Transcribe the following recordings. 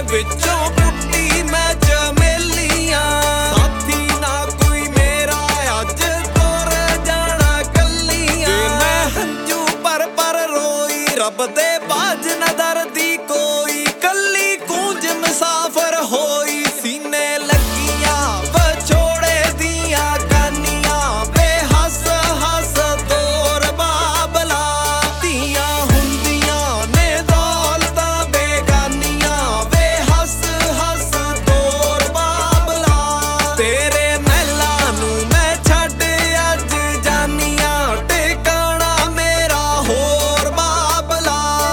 ਵਿੱਚੋਂ ਪੁੱਟੀ ਮੈਂ ਚਮੇਲੀਆਂ ਸਾਥੀ ਨਾ ਕੋਈ ਮੇਰਾ ਅੱਜ ਤੁਰ ਜਾਣਾ ਕੱਲੀਆਂ ਤੇ ਮੈਂ ਹੰਝੂ ਪਰ ਰੋਈ ਰੱਬ ਦੇ ਬਾਝ ਨਾ ਦਰਦੀ ਕੋਈ ਕੱਲੀ ਗੂੰਜ ਮੁਸਾਫਰ ਹੋਈ ਸੀਨੇ ਲੱਗੀਆਂ ਵਿਛੋੜੇ ਦੀਆਂ ਗਾਨੀਆਂ ਵੇ ਹੱਸ ਹੱਸ ਤੋਰ ਬਾਬਲਾ ਧੀਆਂ ਹੁੰਦੀਆਂ ਨੇ ਦੌਲਤਾਂ ਬੇਗਾਨੀਆਂ ਵੇ ਹੱਸ ਹੱਸ ਤੋਰ ਬਾਬਲਾ ਤੇਰੇ ਮਹਿਲਾਂ ਨੂੰ ਮੈਂ ਛੱਡ ਅੱਜ ਜਾਨੀਆਂ ਟਿਕਾਣਾ ਮੇਰਾ ਹੋਰ ਬਾਬਲਾ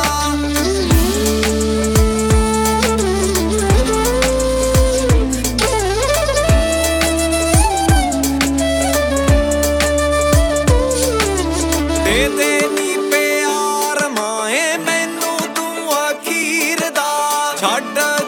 ਦੇ ਨੀ ਪਿਆਰ ਮਾਏ ਮੈਨੂੰ ਤੂੰ ਅਖੀਰ ਦਾ ਛੱਡ